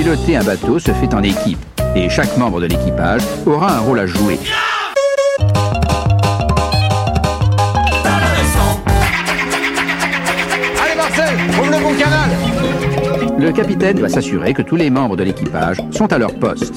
Piloter un bateau se fait en équipe et chaque membre de l'équipage aura un rôle à jouer. Allez Marcel, ouvre le bon canal. Le capitaine va s'assurer que tous les membres de l'équipage sont à leur poste.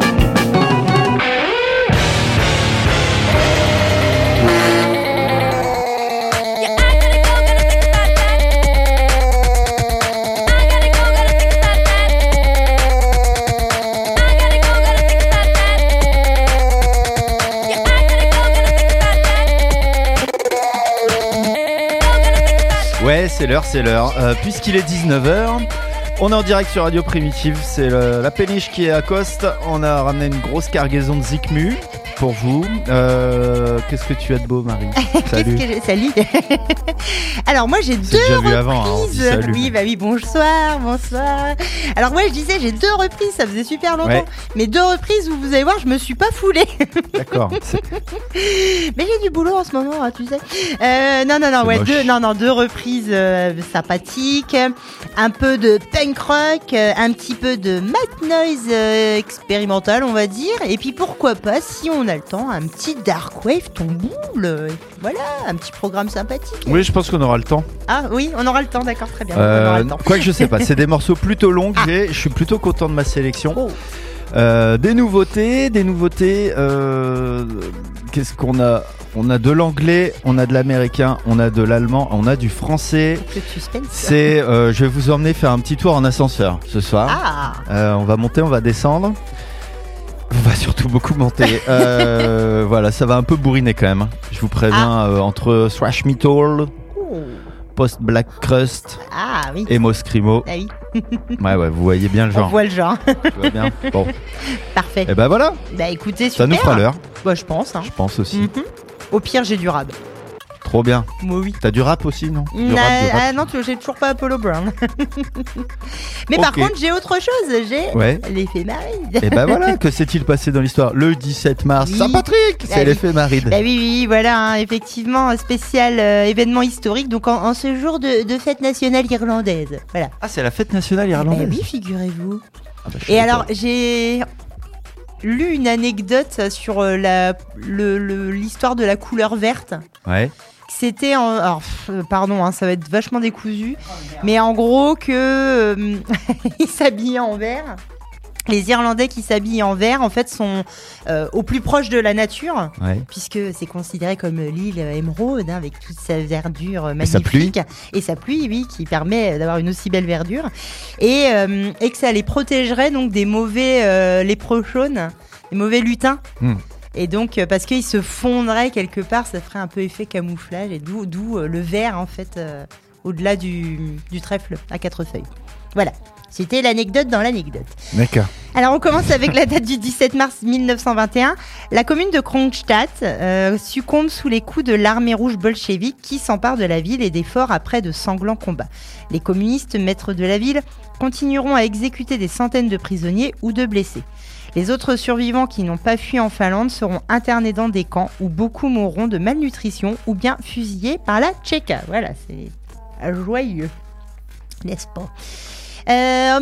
Ouais, c'est l'heure. Puisqu'il est 19h, on est en direct sur Radio Primitive. C'est la péniche qui est à Coste. On a ramené une grosse cargaison de Zikmu pour vous. Qu'est-ce que tu as de beau, Marie? Salut. Salut. Alors moi j'ai deux reprises. Salut. Oui, bonsoir. Alors moi je disais j'ai deux reprises, ça faisait super longtemps. Ouais. Mais deux reprises où vous allez voir, je me suis pas foulée. D'accord. Mais j'ai du boulot en ce moment, hein, tu sais. Deux reprises sympathiques, un peu de punk rock, un petit peu de Mad Noise expérimental, on va dire. Et puis pourquoi pas, si on a le temps, un petit dark wave tomboule. Voilà, un petit programme sympathique. Oui, je pense qu'on aura le temps. Ah oui, on aura le temps, d'accord, très bien. On aura le temps. Quoique je sais pas, c'est des morceaux plutôt longs. Je suis plutôt content de ma sélection. Oh. Des nouveautés. Qu'est-ce qu'on a? On a de l'anglais, on a de l'américain, on a de l'allemand, on a du français. Le suspense. Je vais vous emmener faire un petit tour en ascenseur ce soir. On va monter, on va descendre. On va surtout beaucoup monter. Voilà, ça va un peu bourriner quand même. Je vous préviens, entre thrash metal, post-black crust, oui. emo screamo. Ah oui. Ouais, vous voyez bien le genre. On voit le genre. Tu vois bien. Bon. Parfait. Et ben voilà. Bah écoutez, super. Ça nous fera l'heure. Bah je pense. Je pense aussi. Mm-hmm. Au pire, j'ai du rap. Trop bien. Moi oui. T'as du rap aussi, non? Du rap. Non, j'ai toujours pas Apollo Brown. Mais par contre, j'ai autre chose. J'ai l'éphéméride. Et ben voilà, que s'est-il passé dans l'histoire? Le 17 mars, Saint-Patrick, c'est l'éphéméride. Bah oui, voilà, hein, effectivement, un spécial événement historique, donc en ce jour de fête nationale irlandaise. Voilà. Ah, c'est la fête nationale irlandaise. Oui, figurez-vous. Et alors, j'ai lu une anecdote sur l'histoire de la couleur verte. Ouais. C'était pardon, ça va être vachement décousu, mais en gros que ils s'habillaient en vert. Les Irlandais qui s'habillent en vert, en fait, sont au plus proche de la nature, puisque c'est considéré comme l'île émeraude, avec toute sa verdure magnifique. Et sa pluie, oui, qui permet d'avoir une aussi belle verdure. Et que ça les protégerait donc des mauvais léprochaunes, des mauvais lutins. Et donc, parce qu'ils se fondraient quelque part, ça ferait un peu effet camouflage, et d'où le vert, en fait, au-delà du trèfle à 4 feuilles. Voilà. C'était l'anecdote dans l'anecdote. D'accord. Alors on commence avec la date du 17 mars 1921. La commune de Kronstadt succombe sous les coups de l'armée rouge bolchevique qui s'empare de la ville et des forts après de sanglants combats. Les communistes, maîtres de la ville, continueront à exécuter des centaines de prisonniers ou de blessés. Les autres survivants qui n'ont pas fui en Finlande seront internés dans des camps où beaucoup mourront de malnutrition ou bien fusillés par la Tchéka. Voilà, c'est joyeux, n'est-ce pas ? En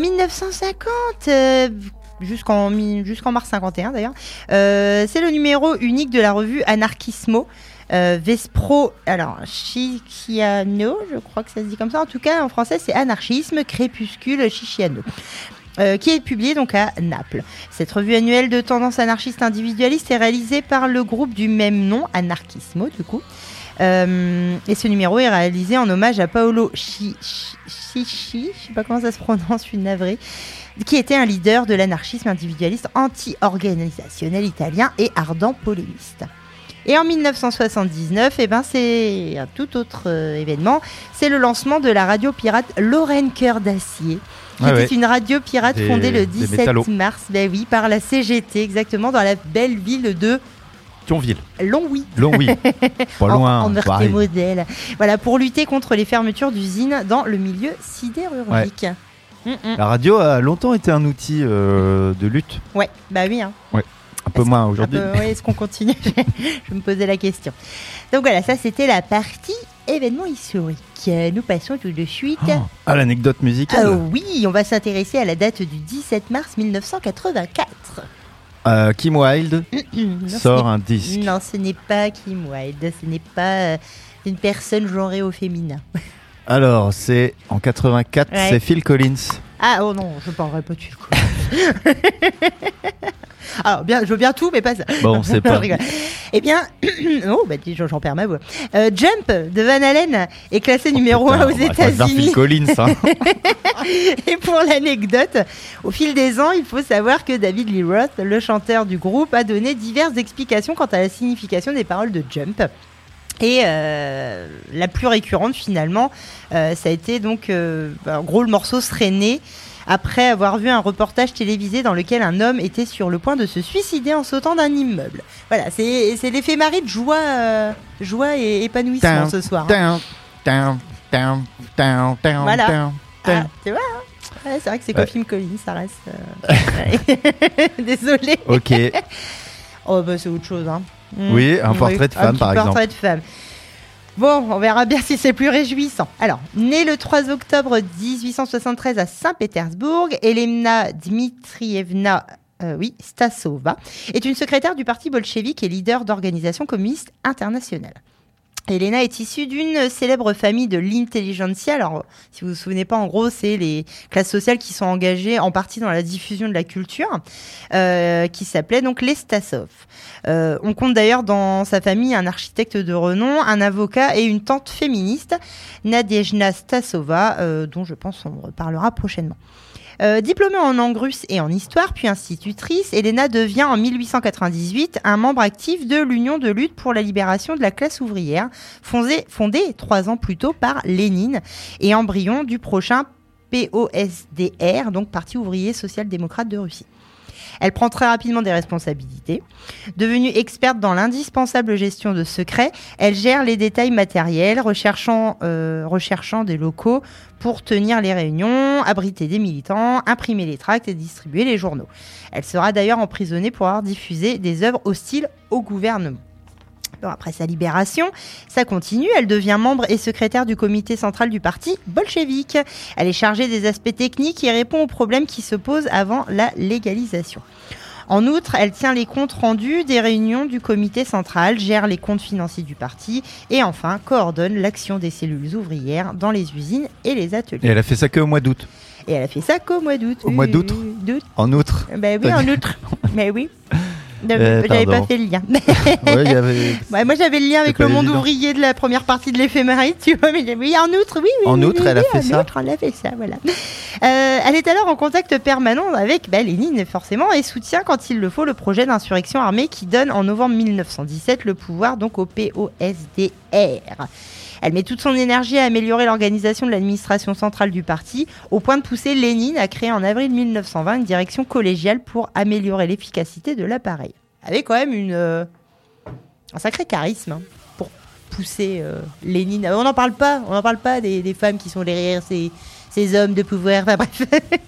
1950, jusqu'en mars 51 d'ailleurs, c'est le numéro unique de la revue Anarchismo, Vespro, alors Chicchiano, je crois que ça se dit comme ça, en tout cas en français c'est Anarchisme, Crépuscule, Chicchiano. Qui est publié donc à Naples. Cette revue annuelle de tendance anarchiste individualiste est réalisée par le groupe du même nom, Anarchismo du coup. Et ce numéro est réalisé en hommage à Paolo Chicchi, je sais pas comment ça se prononce, je suis navrée, qui était un leader de l'anarchisme individualiste anti-organisationnel italien et ardent polémiste. Et en 1979, c'est un tout autre événement, c'est le lancement de la radio pirate Lorraine Cœur d'Acier, qui était une radio pirate fondée le 17 mars, par la CGT, exactement, dans la belle ville de Longwy. Pas loin. En Meurthe-et-Moselle. Voilà, pour lutter contre les fermetures d'usines dans le milieu sidérurgique. La radio a longtemps été un outil de lutte. Ouais, bah oui. Hein. Ouais. Un peu moins aujourd'hui. Est-ce qu'on continue? Je me posais la question. Donc voilà, ça c'était la partie événement historique. Nous passons tout de suite à l'anecdote musicale. Oui, on va s'intéresser à la date du 17 mars 1984. Kim Wilde sort un disque. Non, ce n'est pas Kim Wilde, ce n'est pas une personne genrée au féminin. Alors, c'est en 84, ouais. C'est Phil Collins. Ah, oh non, je parlerai pas de Phil Collins. Alors, bien, je veux bien tout, mais pas ça. Bon, c'est pas. Eh bien, oh, bah, j'en perds ma voix. Jump de Van Halen est classé numéro 1 aux États-Unis. Phil Collins, hein. Et pour l'anecdote, au fil des ans, il faut savoir que David Lee Roth, le chanteur du groupe, a donné diverses explications quant à la signification des paroles de Jump. Et la plus récurrente, finalement, ça a été donc, en gros, le morceau serait né après avoir vu un reportage télévisé dans lequel un homme était sur le point de se suicider en sautant d'un immeuble. Voilà, c'est l'éphéméride de joie et épanouissement ce soir. Voilà. Ah, tu vois, hein, ouais, c'est vrai que c'est Phil Collins, ça reste... Désolé. Ok. Oh, bah c'est autre chose, hein. Oui, un portrait de femme, par exemple. Portrait de femme. Bon, on verra bien si c'est plus réjouissant. Alors, née le 3 octobre 1873 à Saint-Pétersbourg, Elena Dmitrievna Stasova est une secrétaire du parti bolchevique et leader d'organisations communistes internationales. Elena est issue d'une célèbre famille de l'intelligentsia. Alors, si vous vous souvenez pas, en gros, c'est les classes sociales qui sont engagées en partie dans la diffusion de la culture, qui s'appelait donc les Stasov. On compte d'ailleurs dans sa famille un architecte de renom, un avocat et une tante féministe, Nadejda Stasova, dont je pense on reparlera prochainement. Diplômée en langue russe et en histoire, puis institutrice, Elena devient en 1898 un membre actif de l'Union de lutte pour la libération de la classe ouvrière, fondée 3 ans plus tôt par Lénine et embryon du prochain POSDR, donc Parti ouvrier social-démocrate de Russie. Elle prend très rapidement des responsabilités. Devenue experte dans l'indispensable gestion de secrets, elle gère les détails matériels, recherchant des locaux pour tenir les réunions, abriter des militants, imprimer les tracts et distribuer les journaux. Elle sera d'ailleurs emprisonnée pour avoir diffusé des œuvres hostiles au gouvernement. Bon, après sa libération, ça continue. Elle devient membre et secrétaire du comité central du parti bolchevique. Elle est chargée des aspects techniques et répond aux problèmes qui se posent avant la légalisation. En outre, elle tient les comptes rendus des réunions du comité central, gère les comptes financiers du parti et enfin coordonne l'action des cellules ouvrières dans les usines et les ateliers. Et elle a fait ça qu'au mois d'août. Et elle a fait ça qu'au mois d'août. Au mois d'août. En outre. Ben oui, en outre. Mais oui. J'avais pas fait le lien. Moi j'avais le lien avec le monde ouvrier de la première partie de l'éphéméride, tu vois, mais oui, en outre, elle a fait ça. Elle a fait ça, voilà. Elle est alors en contact permanent avec Lénine, forcément, et soutient quand il le faut le projet d'insurrection armée qui donne en novembre 1917 le pouvoir donc au POSDR. Elle met toute son énergie à améliorer l'organisation de l'administration centrale du parti, au point de pousser Lénine à créer en avril 1920 une direction collégiale pour améliorer l'efficacité de l'appareil. Avec quand même un sacré charisme pour pousser Lénine. On n'en parle pas des femmes qui sont derrière ces hommes de pouvoir. Enfin bref.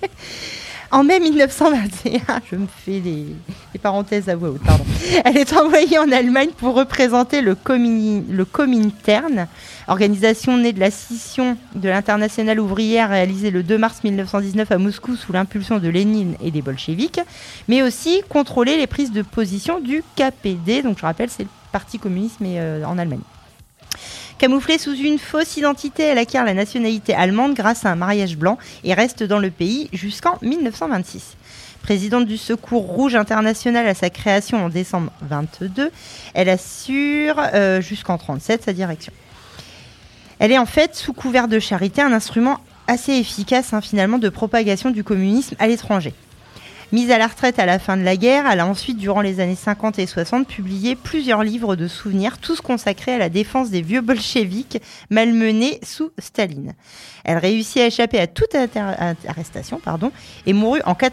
En mai 1921, je me fais des parenthèses à voix haute, pardon. Elle est envoyée en Allemagne pour représenter le Comintern, organisation née de la scission de l'Internationale ouvrière réalisée le 2 mars 1919 à Moscou sous l'impulsion de Lénine et des bolcheviks, mais aussi contrôler les prises de position du KPD, donc je rappelle c'est le Parti communiste mais en Allemagne. Camouflée sous une fausse identité, elle acquiert la nationalité allemande grâce à un mariage blanc et reste dans le pays jusqu'en 1926. Présidente du Secours Rouge International à sa création en décembre 22, elle assure jusqu'en 1937 sa direction. Elle est en fait, sous couvert de charité, un instrument assez efficace finalement de propagation du communisme à l'étranger. Mise à la retraite à la fin de la guerre, elle a ensuite, durant les années 50 et 60, publié plusieurs livres de souvenirs, tous consacrés à la défense des vieux bolcheviks malmenés sous Staline. Elle réussit à échapper à toute arrestation et mourut à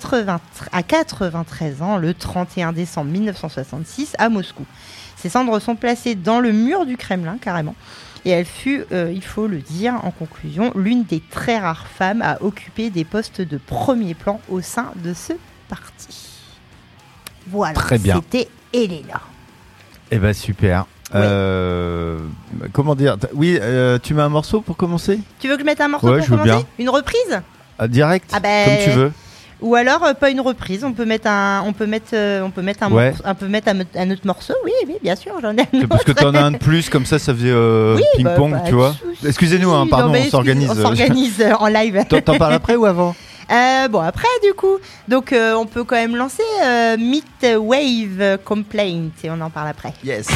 93 ans le 31 décembre 1966 à Moscou. Ses cendres sont placées dans le mur du Kremlin, carrément. Et elle fut, il faut le dire, en conclusion, l'une des très rares femmes à occuper des postes de premier plan au sein de ce parti. Voilà, très bien. C'était Elena. Eh ben super. Comment dire ? Oui, tu mets un morceau pour commencer ? Tu veux que je mette un morceau pour commencer ? Bien. Une reprise ? Direct, comme tu veux. Ou alors pas une reprise, on peut mettre un autre morceau. Oui, bien sûr, j'en ai un autre. Parce que t'en as un de plus, comme ça faisait ping-pong, tu vois. Excusez-nous, pardon, on s'organise. On s'organise en live. T'en parles après ou avant ? Après du coup, donc on peut quand même lancer Meat Wave Complaint et on en parle après. Yes.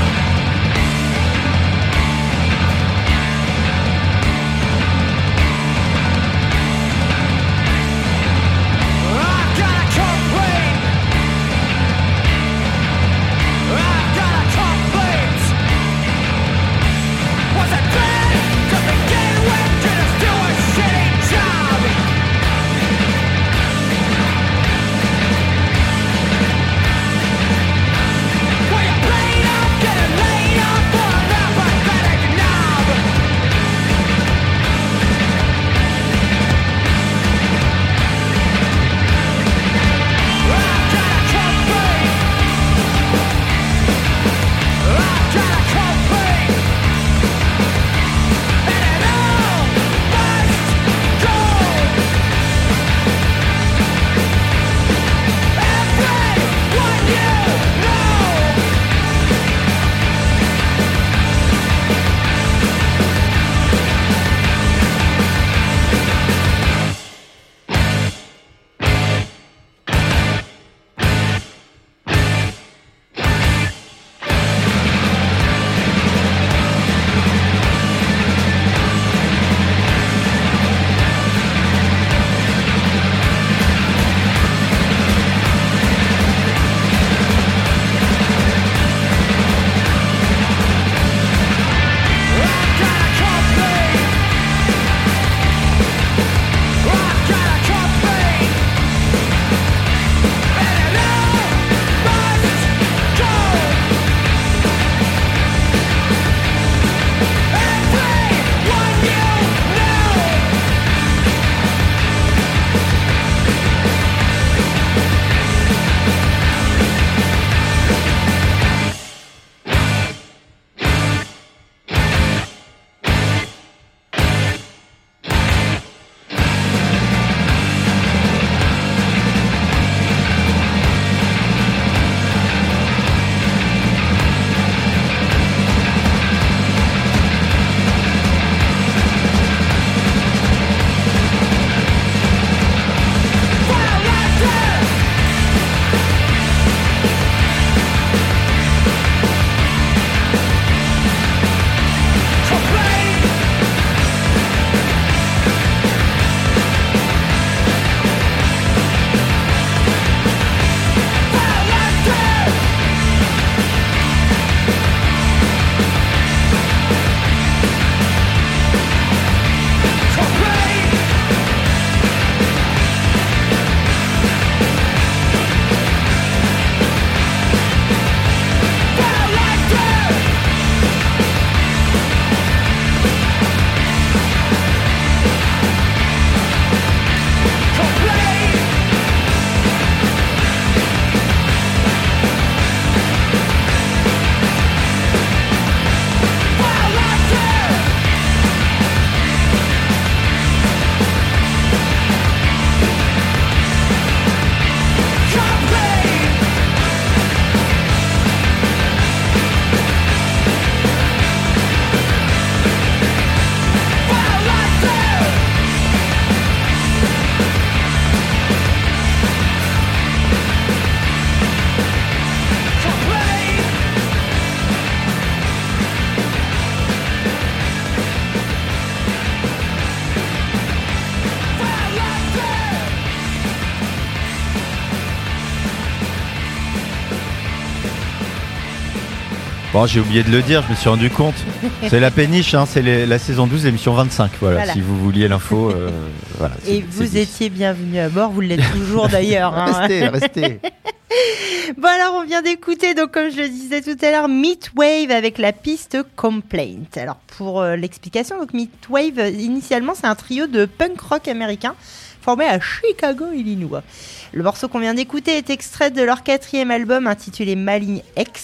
Bon, j'ai oublié de le dire, je me suis rendu compte. C'est la péniche, hein, c'est la saison 12, l'émission 25. Voilà. Si vous vouliez l'info. Voilà, et vous étiez bienvenue à bord, vous l'êtes toujours d'ailleurs. Hein. Restez. Bon, alors on vient d'écouter, donc comme je le disais tout à l'heure, Meat Wave avec la piste Complaint. Alors pour l'explication, donc Meat Wave, initialement, c'est un trio de punk rock américain formé à Chicago, Illinois. Le morceau qu'on vient d'écouter est extrait de leur 4e album intitulé Malign X.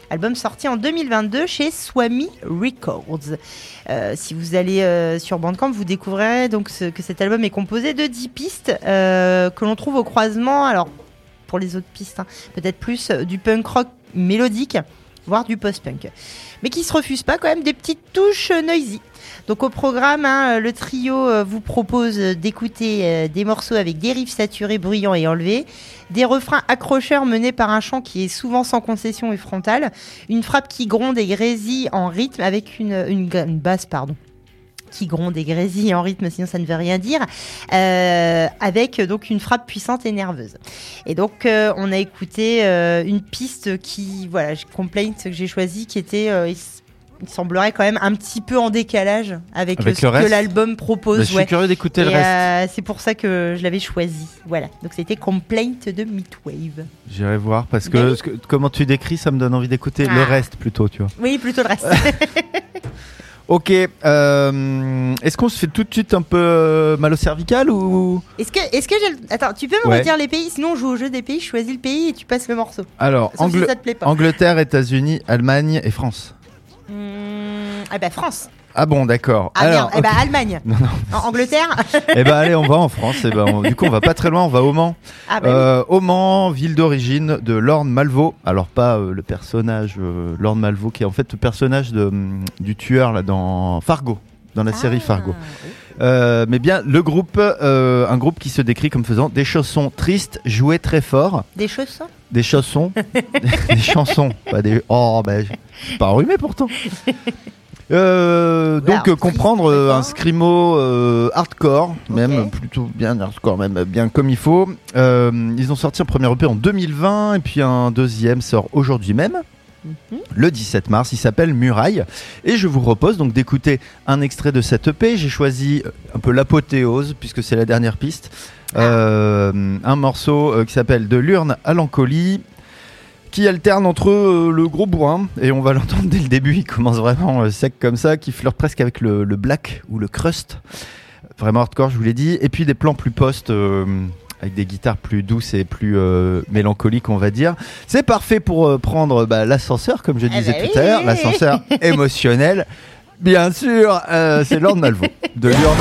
album sorti en 2022 chez Swami Records. Si vous allez sur Bandcamp, vous découvrirez donc que cet album est composé de 10 pistes que l'on trouve au croisement, alors pour les autres pistes, peut-être plus du punk rock mélodique, voire du post-punk, mais qui se refuse pas quand même des petites touches noisy. Donc au programme, le trio vous propose d'écouter des morceaux avec des riffs saturés, bruyants et enlevés, des refrains accrocheurs menés par un chant qui est souvent sans concession et frontal, une frappe qui gronde et grésille en rythme avec une basse, qui gronde et grésille en rythme, sinon ça ne veut rien dire, avec donc une frappe puissante et nerveuse. Et donc on a écouté une piste qui, Complaint, que j'ai choisie, qui était... il semblerait quand même un petit peu en décalage avec ce que l'album propose. Je suis curieux d'écouter le reste. C'est pour ça que je l'avais choisi. Voilà. Donc c'était Complaint de Midwave. J'irai voir parce que comment tu décris, ça me donne envie d'écouter le reste plutôt, tu vois. Oui, plutôt le reste. Ok. Est-ce qu'on se fait tout de suite un peu mal au cervical ou Est-ce que Attends, tu peux me redire les pays? Sinon, on joue au jeu des pays. Je choisis le pays et tu passes le morceau. Alors, si ça te plaît pas. Angleterre, États-Unis, Allemagne et France. France. Ah bon, d'accord. Alors, merde. Allemagne. Non. Angleterre. Allez, on va en France. Du coup, on va pas très loin, on va au Mans. Oui. Au Mans, ville d'origine de Lorne Malvo. Alors pas le personnage Lorne Malvo, qui est en fait le personnage du tueur là dans Fargo, dans la série Fargo. Oui. Mais bien le groupe, un groupe qui se décrit comme faisant des chansons tristes, jouées très fort. Des chaussons. Des chansons. Des chansons. Pas des. Oh, pas enrhumé pourtant. Donc comprendre un scrimo hardcore, même plutôt bien hardcore, même bien comme il faut. Ils ont sorti un premier EP en 2020 et puis un deuxième sort aujourd'hui même. Le 17 mars, il s'appelle Muraille et je vous propose donc d'écouter un extrait de cette EP. J'ai choisi un peu l'apothéose puisque c'est la dernière piste, un morceau qui s'appelle De l'urne à l'encolie, qui alterne entre le gros bourrin, et on va l'entendre dès le début, il commence vraiment sec comme ça, qui flirte presque avec le black ou le crust, vraiment hardcore je vous l'ai dit, et puis des plans plus post avec des guitares plus douces et plus mélancoliques on va dire. C'est parfait pour prendre l'ascenseur comme je disais tout à l'heure, l'ascenseur émotionnel, bien sûr. C'est Lorne Malvo de l'urne.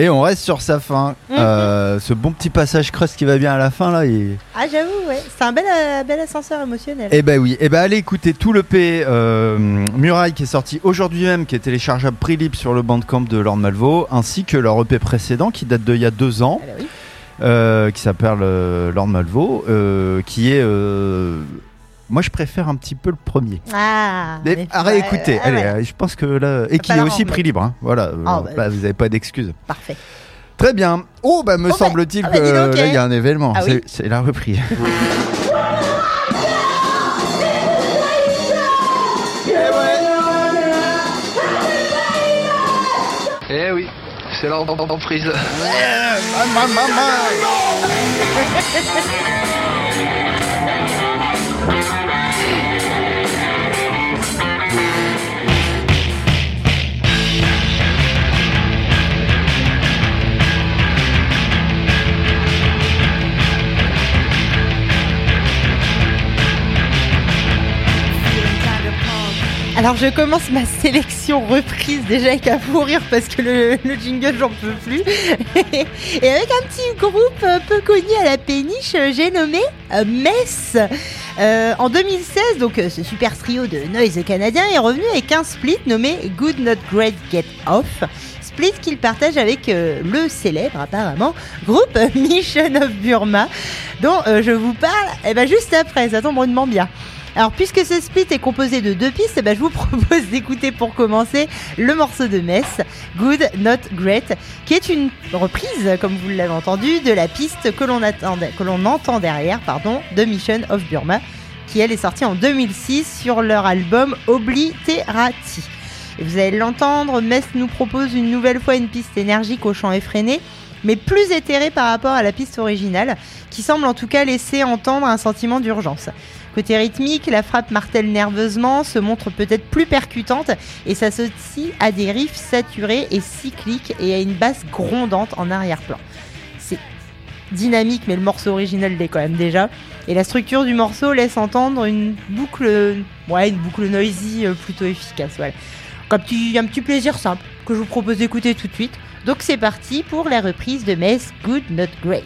Et on reste sur sa fin. Ce bon petit passage crust qui va bien à la fin là. Ah j'avoue, ouais. C'est un bel ascenseur émotionnel. Eh ben oui. Allez écouter tout le P Muraille qui est sorti aujourd'hui même, qui est téléchargeable prix libre sur le Bandcamp de Lord Malvo, ainsi que leur EP précédent qui date d'il y a 2 ans, qui s'appelle Lord Malvo, qui est... Moi, je préfère un petit peu le premier. Réécoutez. Allez, je pense que là, et qui est aussi prix libre. Hein. Voilà. Là, vous n'avez pas d'excuses. Parfait. Très bien. Me semble-t-il que là, il y a un événement. C'est la reprise. Eh oui, c'est la reprise. Alors je commence ma sélection reprise déjà avec un fou rire parce que le jingle j'en peux plus. Et avec un petit groupe peu connu à la péniche, j'ai nommé Mess. En 2016, donc ce super trio de noise canadien est revenu avec un split nommé Good Not Great Get Off. Split qu'il partage avec le célèbre apparemment groupe Mission of Burma, dont je vous parle juste après, ça tombe rudement bien. Alors puisque ce split est composé de 2 pistes, je vous propose d'écouter pour commencer le morceau de Mess, Good Not Great, qui est une reprise, comme vous l'avez entendu, de la piste que l'on entend derrière, de Mission of Burma, qui elle est sortie en 2006 sur leur album Obliterati. Et vous allez l'entendre, Mess nous propose une nouvelle fois une piste énergique au chant effréné, mais plus éthérée par rapport à la piste originale, qui semble en tout cas laisser entendre un sentiment d'urgence. Côté rythmique, la frappe martèle nerveusement, se montre peut-être plus percutante et s'associe à des riffs saturés et cycliques et à une basse grondante en arrière-plan. C'est dynamique, mais le morceau original l'est quand même déjà. Et la structure du morceau laisse entendre une boucle noisy plutôt efficace. Voilà. Un petit plaisir simple que je vous propose d'écouter tout de suite. Donc c'est parti pour la reprise de Mess, Good Not Great.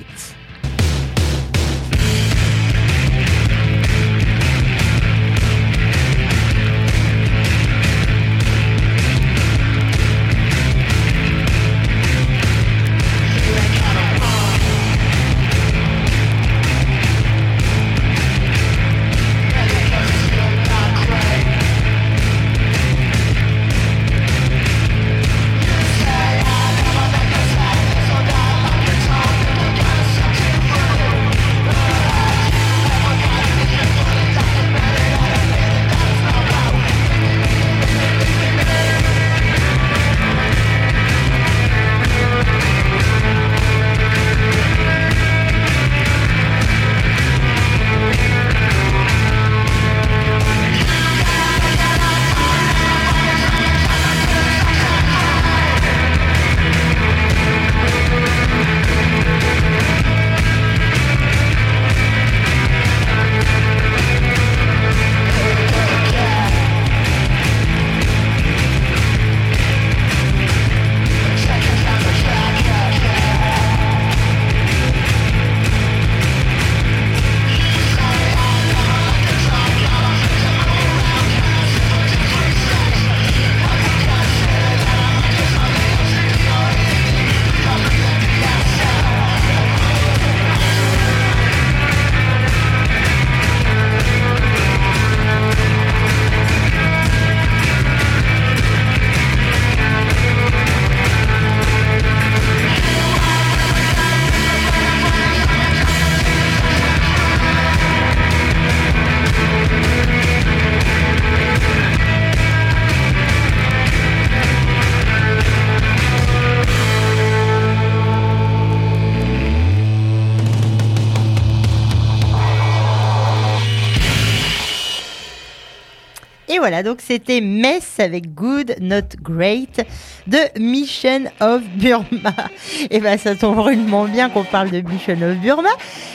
Et voilà, donc c'était Mess avec Good Not Great de Mission of Burma. Et ben ça tombe rudement bien qu'on parle de Mission of Burma,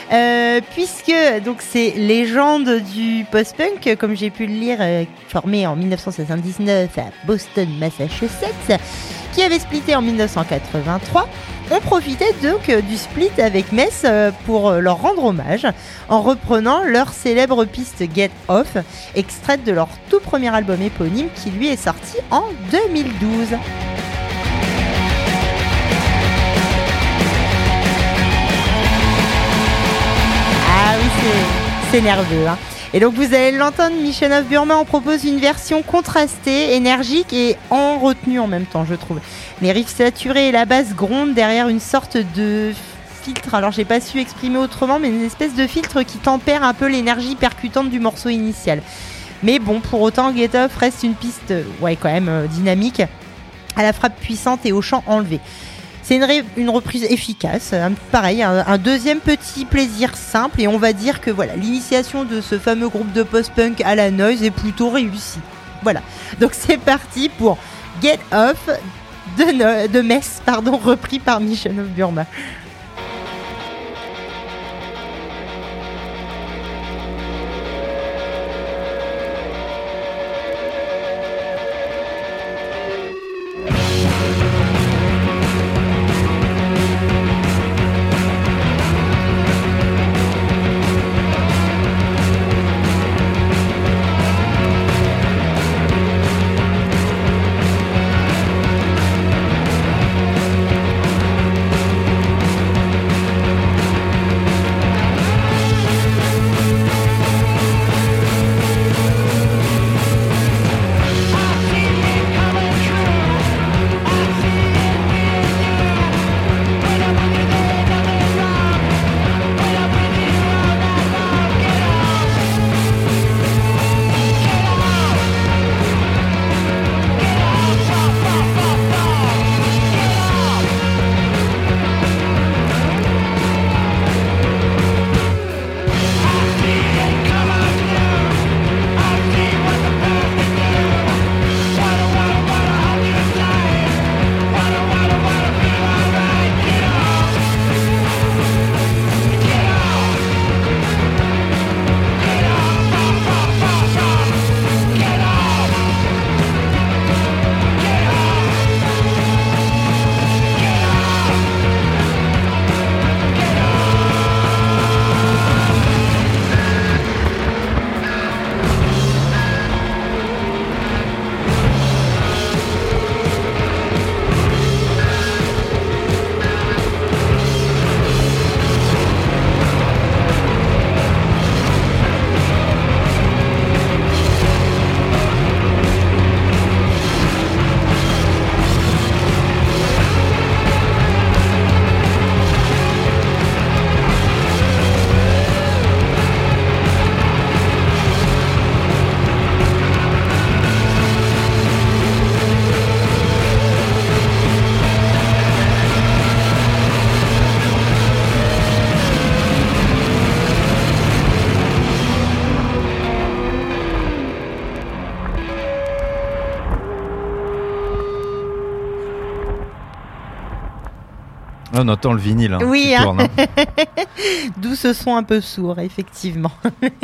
puisque donc c'est légende du post-punk, comme j'ai pu le lire, formé en 1979 à Boston, Massachusetts. qui avait splitté en 1983, ont profité donc du split avec Mess pour leur rendre hommage en reprenant leur célèbre piste Get Off, extraite de leur tout premier album éponyme qui lui est sorti en 2012. Ah oui, c'est nerveux, hein. Et donc vous allez l'entendre, Mission of Burma en propose une version contrastée, énergique et en retenue en même temps, je trouve. Les riffs saturés et la basse grondent derrière une sorte de filtre, alors j'ai pas su exprimer autrement, mais une espèce de filtre qui tempère un peu l'énergie percutante du morceau initial. Mais bon, pour autant, Get Off reste une piste, quand même dynamique, à la frappe puissante et au chant enlevé. C'est une reprise efficace, pareil, un deuxième petit plaisir simple, et on va dire que voilà, l'initiation de ce fameux groupe de post-punk à la noise est plutôt réussie. Voilà, donc c'est parti pour Get Off de Mess, repris par Mission of Burma. On entend le vinyle oui, qui tourne. D'où ce son un peu sourd, effectivement.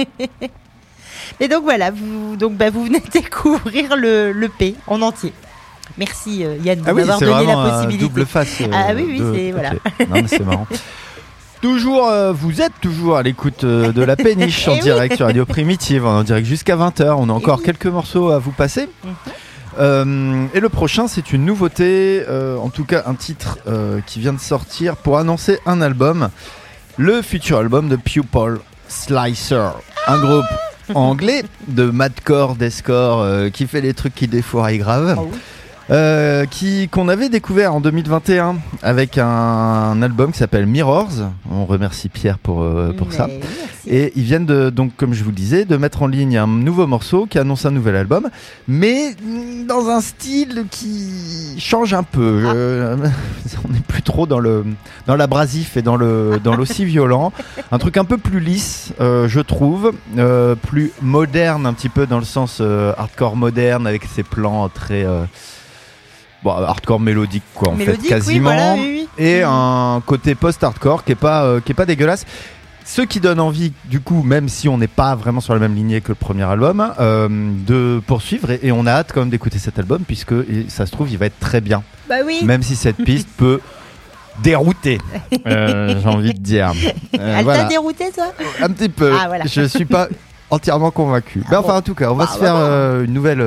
Et donc voilà, vous venez de découvrir le P en entier. Merci Yann de m'avoir donné la possibilité. Double face. Oui, c'est voilà. Non, mais c'est marrant. Vous êtes toujours à l'écoute de La Péniche en direct sur Radio Primitive, en direct jusqu'à 20h. On a encore quelques morceaux à vous passer. Et le prochain, c'est une nouveauté, en tout cas un titre qui vient de sortir pour annoncer un album, le futur album de Pupil Slicer, un groupe anglais de madcore, deathcore, qui fait des trucs qui défouraillent grave. Qu'on avait découvert en 2021 avec un album qui s'appelle Mirrors. On remercie Pierre pour ça. Merci. Et ils viennent donc, comme je vous le disais, de mettre en ligne un nouveau morceau qui annonce un nouvel album, mais dans un style qui change un peu. On n'est plus trop dans l'abrasif et dans l'aussi violent. Un truc un peu plus lisse, je trouve, plus moderne un petit peu dans le sens hardcore moderne avec ses plans très hardcore mélodique fait quasiment, oui, voilà, oui. Et un côté post-hardcore qui est pas dégueulasse. Ce qui donne envie, du coup, même si on n'est pas vraiment sur la même lignée que le premier album, de poursuivre. Et on a hâte quand même d'écouter cet album, puisque ça se trouve, il va être très bien. Bah oui. Même si cette piste peut dérouter, j'ai envie de dire. Elle t'a dérouté, toi ? Un petit peu. Ah, voilà. Je ne suis pas entièrement convaincu. Mais enfin, en tout cas, on va se faire un nouvel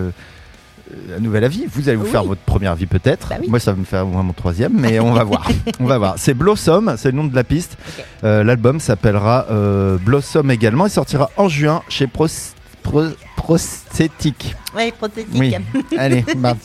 avis. Vous allez vous faire votre premier avis peut-être. Bah oui. Moi, ça va me faire mon troisième, mais on va voir. On va voir. C'est Blossom, c'est le nom de la piste. Okay. L'album s'appellera Blossom également. Il sortira en juin chez Prosthétique. Oui, Prosthétique. Oui. Allez, parti.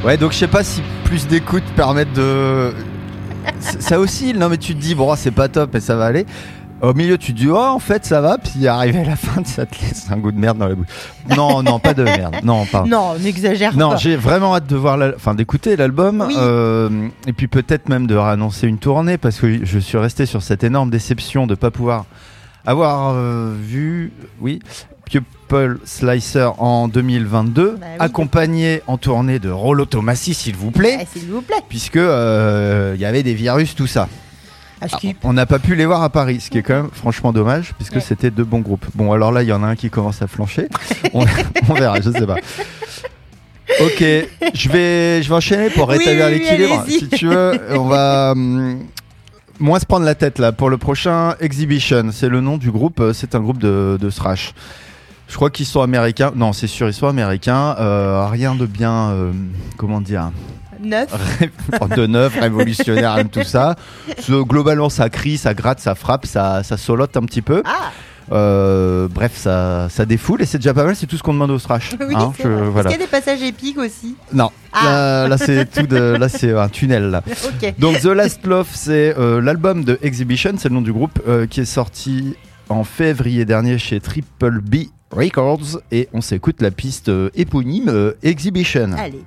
Ouais, donc je sais pas si plus d'écoute permettent de... ça oscille, non mais tu te dis, bon, c'est pas top et ça va aller. Au milieu, tu te dis, oh, en fait, ça va. Puis arrivé à la fin, ça te laisse un goût de merde dans la bouche. Non, pas de merde. Non, pas. Non, n'exagère pas. Non, j'ai vraiment hâte de voir, d'écouter l'album. Oui. Et puis peut-être même de réannoncer une tournée parce que je suis resté sur cette énorme déception de pas pouvoir avoir vu, Pupil Slicer en 2022, Bah oui. accompagné en tournée de Rollo Tomassi, s'il vous plaît. S'il vous plaît. Puisque il y avait des virus, tout ça. On n'a pas pu les voir à Paris, ce qui est quand même franchement dommage, puisque c'était 2 bons groupes. Bon, alors là, il y en a un qui commence à flancher. On verra, je sais pas. Ok, je vais enchaîner pour rétablir l'équilibre. allez-y. Si tu veux, on va moins se prendre la tête là. Pour le prochain, Exhibition, c'est le nom du groupe. C'est un groupe de thrash. Je crois qu'ils sont américains. Non, c'est sûr, ils sont américains. Rien de bien, comment dire, de neuf, révolutionnaire, tout ça. Globalement, ça crie, ça gratte, ça frappe, ça solote un petit peu. Bref, ça défoule et c'est déjà pas mal. C'est tout ce qu'on demande au thrash. Oui, voilà. Est-ce qu'il y a des passages épiques aussi? Non, là c'est là c'est un tunnel là. Okay. Donc The Last Love, c'est l'album de Exhibition, c'est le nom du groupe qui est sorti en février dernier chez Triple B Records et on s'écoute la piste éponyme Exhibition. Allez.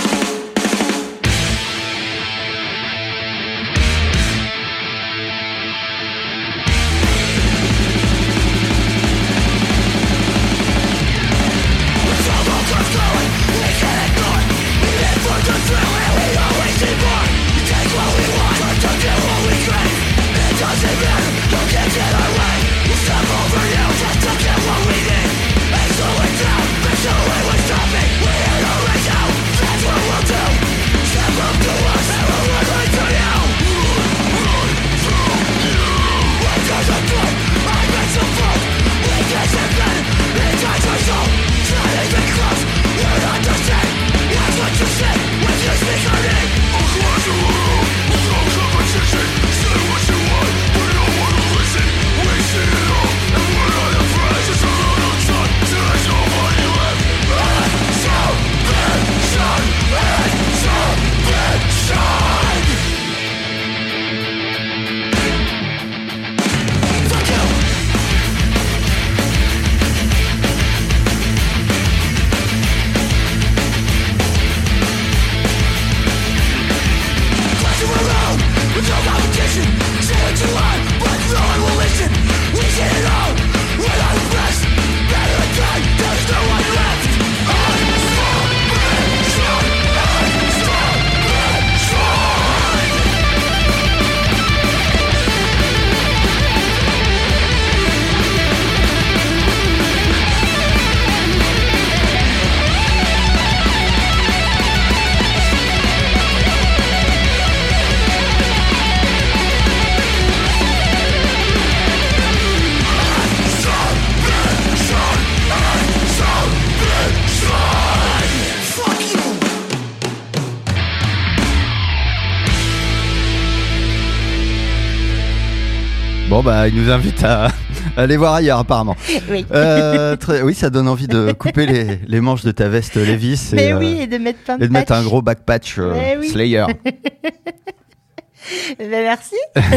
Bon bah il nous invite à aller voir ailleurs apparemment. Oui. Oui, ça donne envie de couper les manches de ta veste Levi's et de mettre plein de mettre un gros back patch Slayer. Merci.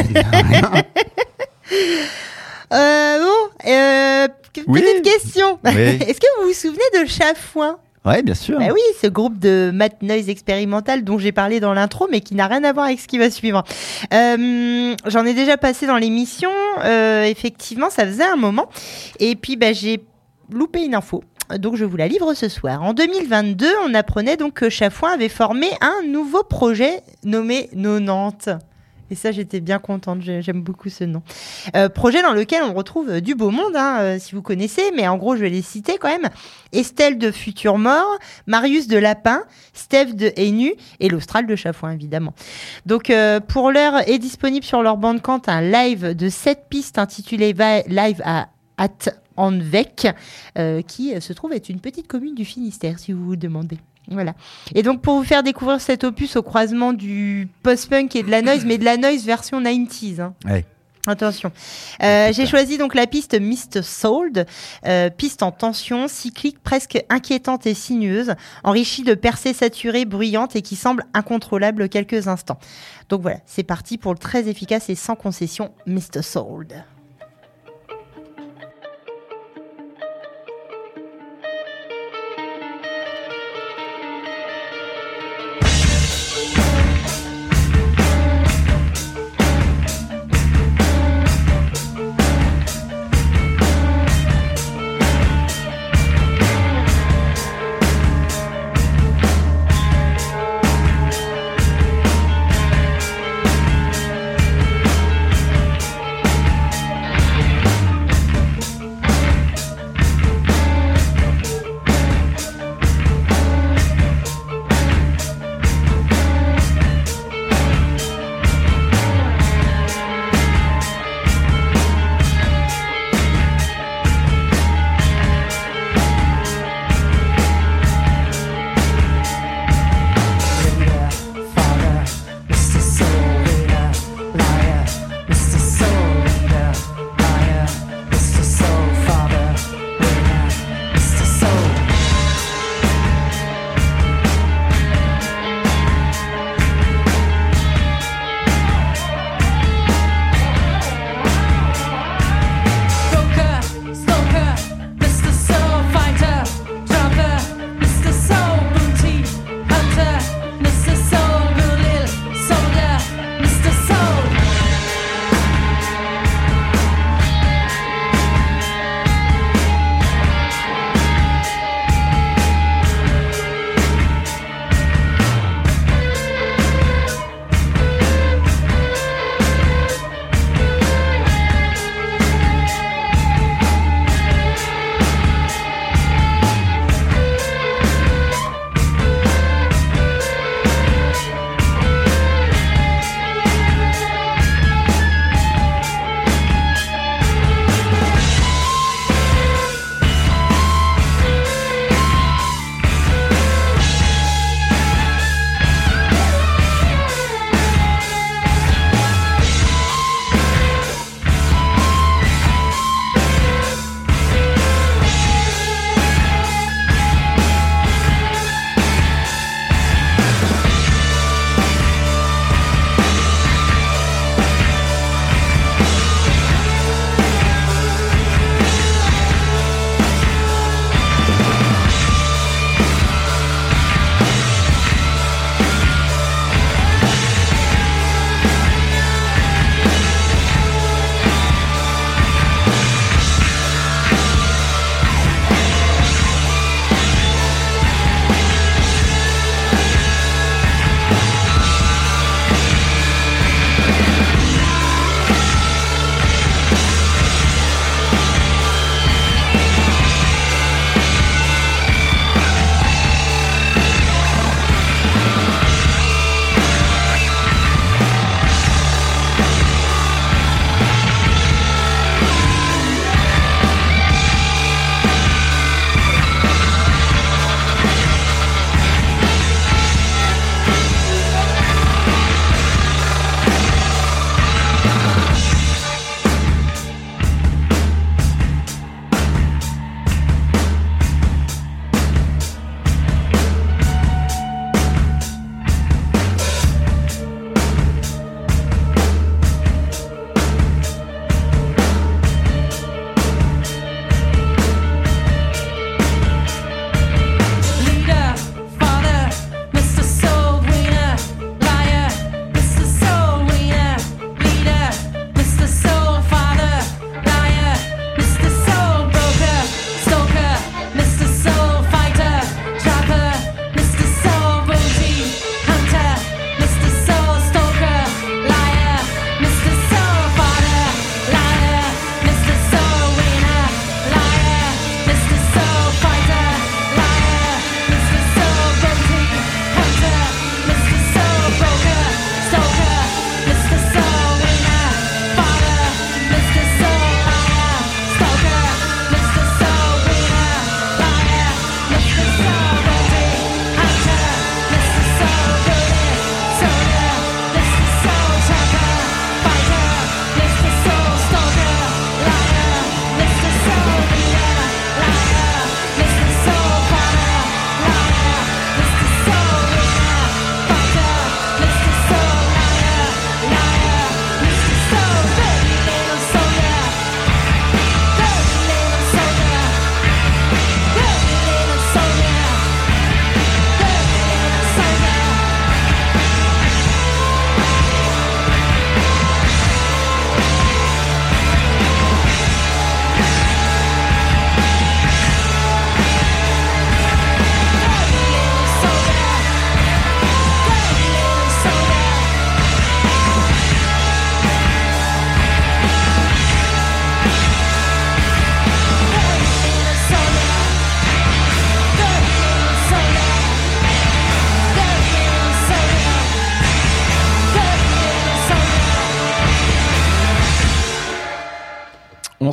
Petite question. Oui. Est-ce que vous vous souvenez de Chafouin? Ouais, bien sûr. Bah oui, ce groupe de Math Noise expérimental dont j'ai parlé dans l'intro, mais qui n'a rien à voir avec ce qui va suivre. J'en ai déjà passé dans l'émission. Effectivement, ça faisait un moment. Et puis, j'ai loupé une info. Donc, je vous la livre ce soir. En 2022, on apprenait donc que Chafouin avait formé un nouveau projet nommé 90. Et ça, j'étais bien contente. J'aime beaucoup ce nom. Projet dans lequel on retrouve du beau monde, si vous connaissez. Mais en gros, je vais les citer quand même. Estelle de Futur Mort, Marius de Lapin, Steph de Hainu et l'Austral de Chafouin, évidemment. Donc, pour l'heure, est disponible sur leur Bandcamp un live de 7 pistes intitulé Live at Anvec, qui se trouve être une petite commune du Finistère, si vous vous demandez. Voilà. Et donc, pour vous faire découvrir cet opus au croisement du post-punk et de la noise, mais de la noise version 90s. Ouais. Attention. J'ai choisi donc la piste Mr. Sold, piste en tension, cyclique, presque inquiétante et sinueuse, enrichie de percées saturées, bruyantes et qui semble incontrôlable quelques instants. Donc voilà, c'est parti pour le très efficace et sans concession Mr. Sold.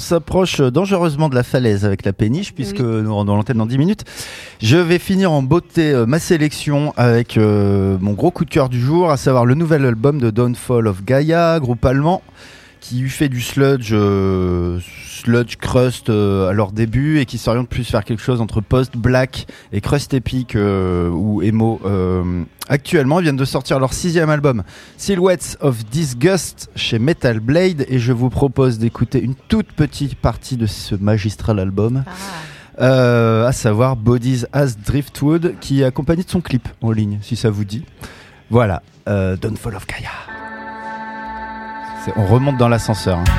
s'approche dangereusement de la falaise avec la péniche, puisque nous rendons l'antenne dans 10 minutes. Je vais finir en beauté ma sélection avec mon gros coup de cœur du jour, à savoir le nouvel album de Downfall of Gaia, groupe allemand, qui lui fait du sludge crust à leur début et qui s'oriente plus vers quelque chose entre post-black et crust epic ou emo. Actuellement, ils viennent de sortir leur 6e album, Silhouettes of Disgust, chez Metal Blade, et je vous propose d'écouter une toute petite partie de ce magistral album, à savoir Bodies as Driftwood, qui est accompagné de son clip en ligne, si ça vous dit. Voilà, Downfall of Gaia. On remonte dans l'ascenseur. Hein.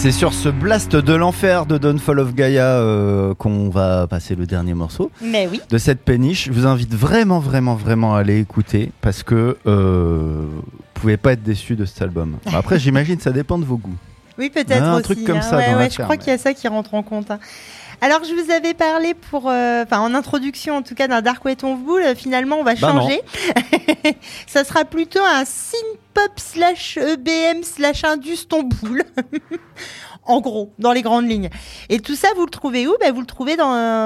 C'est sur ce blast de l'enfer de Downfall of Gaia qu'on va passer le dernier morceau. Mais oui. De cette péniche. Je vous invite vraiment à aller écouter parce que vous pouvez pas être déçus de cet album. Après, j'imagine ça dépend de vos goûts. Oui, peut-être aussi. Un truc comme ça dans ouais, l'affaire, je crois qu'il y a ça qui rentre en compte. Alors, je vous avais parlé en introduction, en tout cas, d'un Dark Wet of Bull. Finalement, on va changer. Ça sera plutôt un synth-pop /EBM/Indus Tomboul. En gros, dans les grandes lignes. Et tout ça, vous le trouvez où ? Vous le trouvez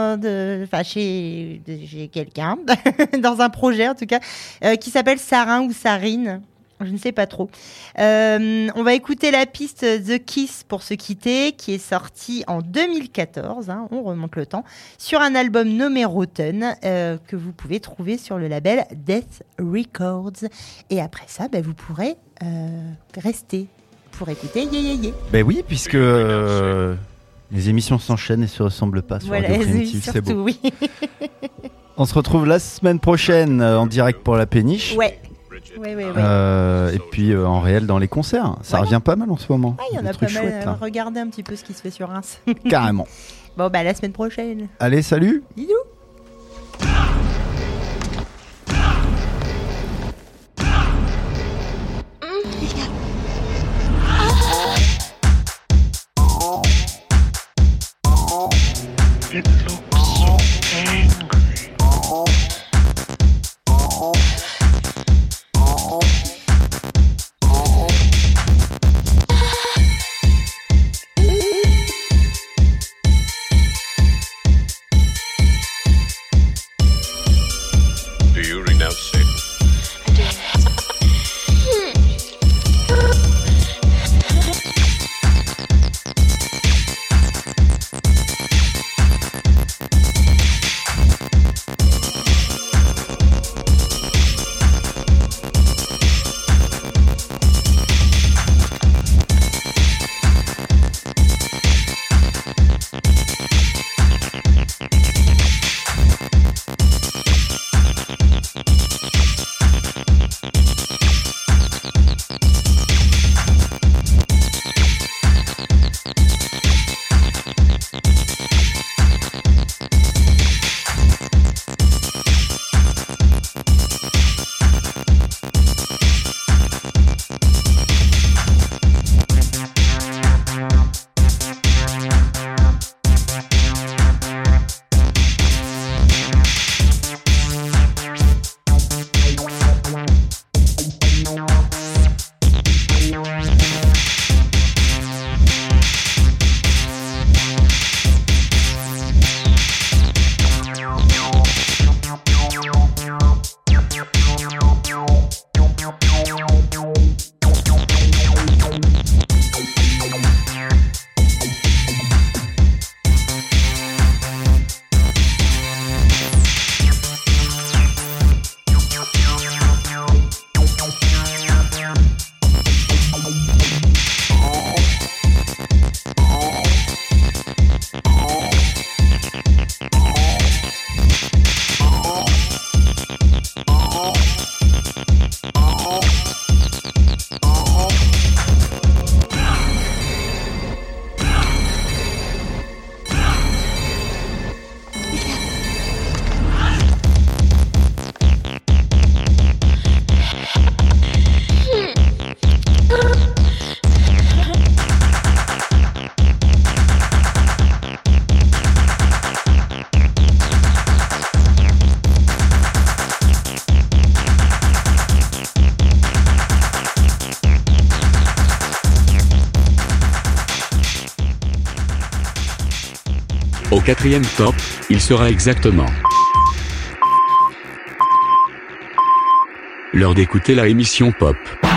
chez quelqu'un, dans un projet, en tout cas, qui s'appelle Sarin ou Sarine. Je ne sais pas trop. On va écouter la piste The Kiss pour se quitter, qui est sortie en 2014, on remonte le temps, sur un album nommé Rotten, que vous pouvez trouver sur le label Death Records. Et après ça, vous pourrez rester pour écouter Yé. Ben oui, puisque les émissions s'enchaînent et se ressemblent pas sur Radio Primitive, c'est beau. Oui. On se retrouve la semaine prochaine en direct pour la péniche. Ouais. Et puis en réel dans les concerts. Ça revient pas mal en ce moment. Il y en a pas mal. Regardez un petit peu ce qui se fait sur Reims. Carrément. Bon, la semaine prochaine. Allez, salut. Bisous. Au 4e top, il sera exactement l'heure d'écouter la émission pop.